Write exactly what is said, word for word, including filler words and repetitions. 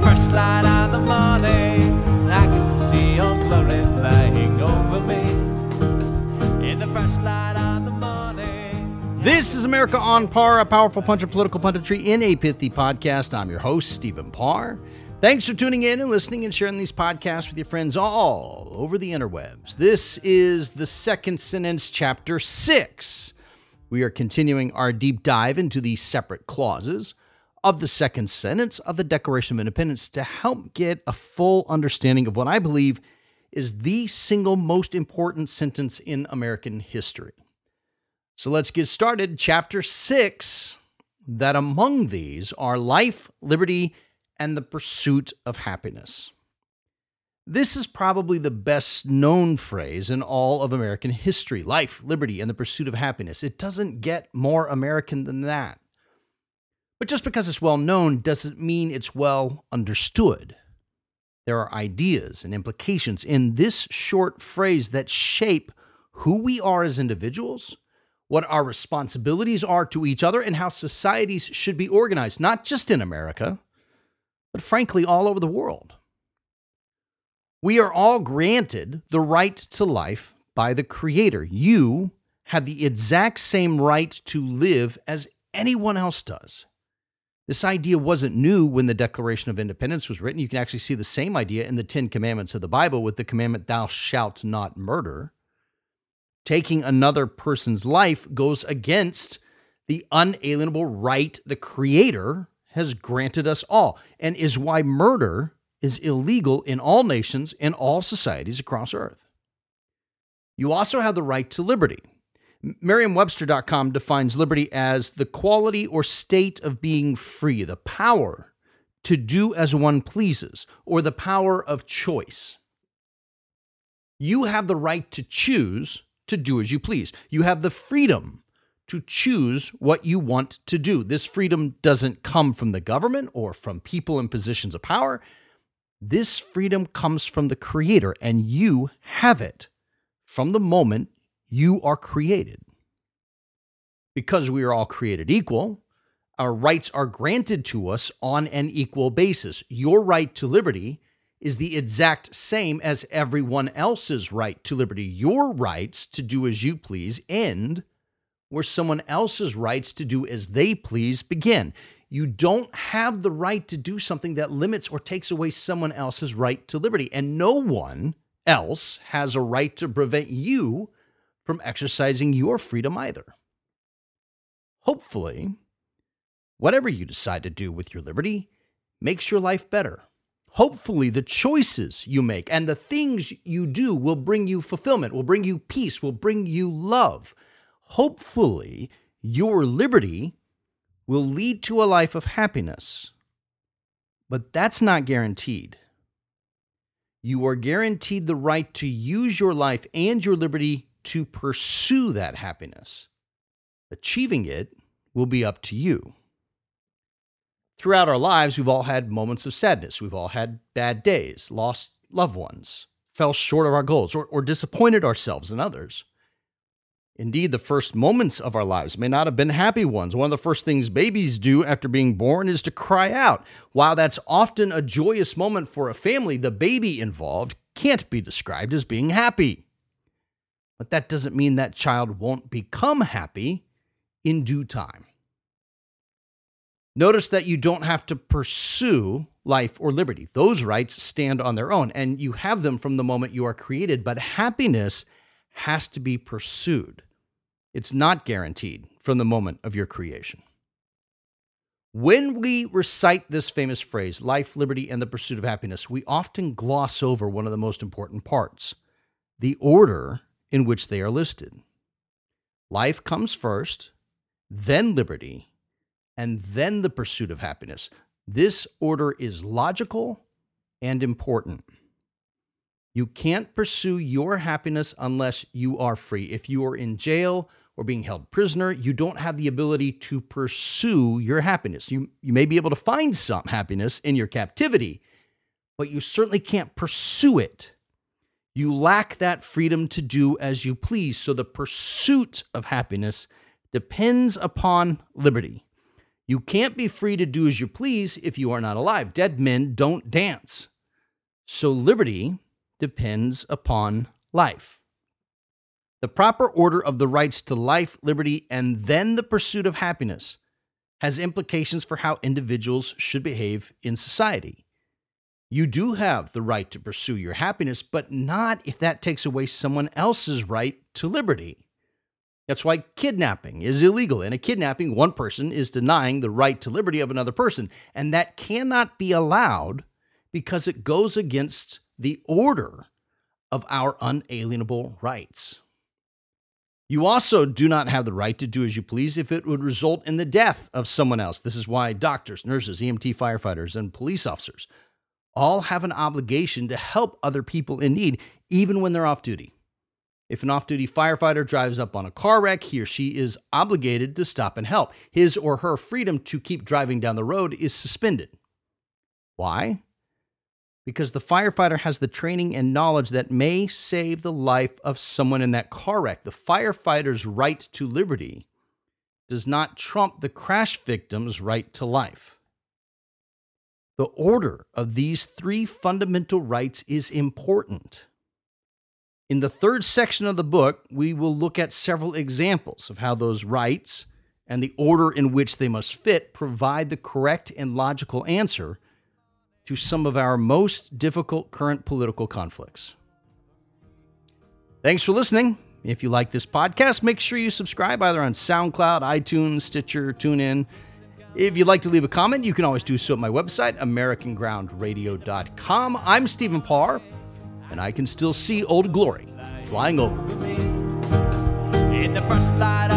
first light of the morning, I can see your glory flying over me. In the first light of the morning. This is America on Par, a powerful punch of political punditry in a pithy podcast. I'm your host, Stephen Parr. Thanks for tuning in and listening and sharing these podcasts with your friends all over the interwebs. This is the second sentence, chapter six. We are continuing our deep dive into the separate clauses of the second sentence of the Declaration of Independence to help get a full understanding of what I believe is the single most important sentence in American history. So let's get started. Chapter six, that among these are life, liberty, and the pursuit of happiness. This is probably the best known phrase in all of American history: life, liberty, and the pursuit of happiness. It doesn't get more American than that. But just because it's well known doesn't mean it's well understood. There are ideas and implications in this short phrase that shape who we are as individuals, what our responsibilities are to each other, and how societies should be organized, not just in America, but frankly, all over the world. We are all granted the right to life by the Creator. You have the exact same right to live as anyone else does. This idea wasn't new when the Declaration of Independence was written. You can actually see the same idea in the Ten Commandments of the Bible with the commandment, thou shalt not murder. Taking another person's life goes against the unalienable right the Creator has granted us all, and is why murder is illegal in all nations and all societies across Earth. You also have the right to liberty. Merriam Webster dot com defines liberty as the quality or state of being free, the power to do as one pleases, or the power of choice. You have the right to choose to do as you please. You have the freedom to choose what you want to do. This freedom doesn't come from the government or from people in positions of power. This freedom comes from the Creator, and you have it from the moment you are created. Because we are all created equal, our rights are granted to us on an equal basis. Your right to liberty is the exact same as everyone else's right to liberty. Your rights to do as you please end where someone else's rights to do as they please begin. You don't have the right to do something that limits or takes away someone else's right to liberty, and no one else has a right to prevent you from exercising your freedom either. Hopefully, whatever you decide to do with your liberty makes your life better. Hopefully, the choices you make and the things you do will bring you fulfillment, will bring you peace, will bring you love. Hopefully, your liberty will lead to a life of happiness. But that's not guaranteed. You are guaranteed the right to use your life and your liberty to pursue that happiness. Achieving it will be up to you. Throughout our lives, we've all had moments of sadness. We've all had bad days, lost loved ones, fell short of our goals, or, or disappointed ourselves and others. Indeed, the first moments of our lives may not have been happy ones. One of the first things babies do after being born is to cry out. While that's often a joyous moment for a family, the baby involved can't be described as being happy. But that doesn't mean that child won't become happy in due time. Notice that you don't have to pursue life or liberty. Those rights stand on their own, and you have them from the moment you are created, but happiness has to be pursued. It's not guaranteed from the moment of your creation. When we recite this famous phrase, life, liberty, and the pursuit of happiness, we often gloss over one of the most important parts, the order in which they are listed. Life comes first, then liberty, and then the pursuit of happiness. This order is logical and important. You can't pursue your happiness unless you are free. If you are in jail or being held prisoner, you don't have the ability to pursue your happiness. You, you may be able to find some happiness in your captivity, but you certainly can't pursue it. You lack that freedom to do as you please. So the pursuit of happiness depends upon liberty. You can't be free to do as you please if you are not alive. Dead men don't dance. So liberty depends upon life. The proper order of the rights to life, liberty, and then the pursuit of happiness has implications for how individuals should behave in society. You do have the right to pursue your happiness, but not if that takes away someone else's right to liberty. That's why kidnapping is illegal. In a kidnapping, one person is denying the right to liberty of another person, and that cannot be allowed because it goes against the order of our unalienable rights. You also do not have the right to do as you please if it would result in the death of someone else. This is why doctors, nurses, E M T firefighters, and police officers all have an obligation to help other people in need, even when they're off duty. If an off-duty firefighter drives up on a car wreck, he or she is obligated to stop and help. His or her freedom to keep driving down the road is suspended. Why? Because the firefighter has the training and knowledge that may save the life of someone in that car wreck. The firefighter's right to liberty does not trump the crash victim's right to life. The order of these three fundamental rights is important. In the third section of the book, we will look at several examples of how those rights and the order in which they must fit provide the correct and logical answer to some of our most difficult current political conflicts. Thanks for listening. If you like this podcast, make sure you subscribe either on SoundCloud, iTunes, Stitcher, TuneIn. If you'd like to leave a comment, you can always do so at my website, American Ground Radio dot com. I'm Stephen Parr, and I can still see Old Glory flying over me. In the first light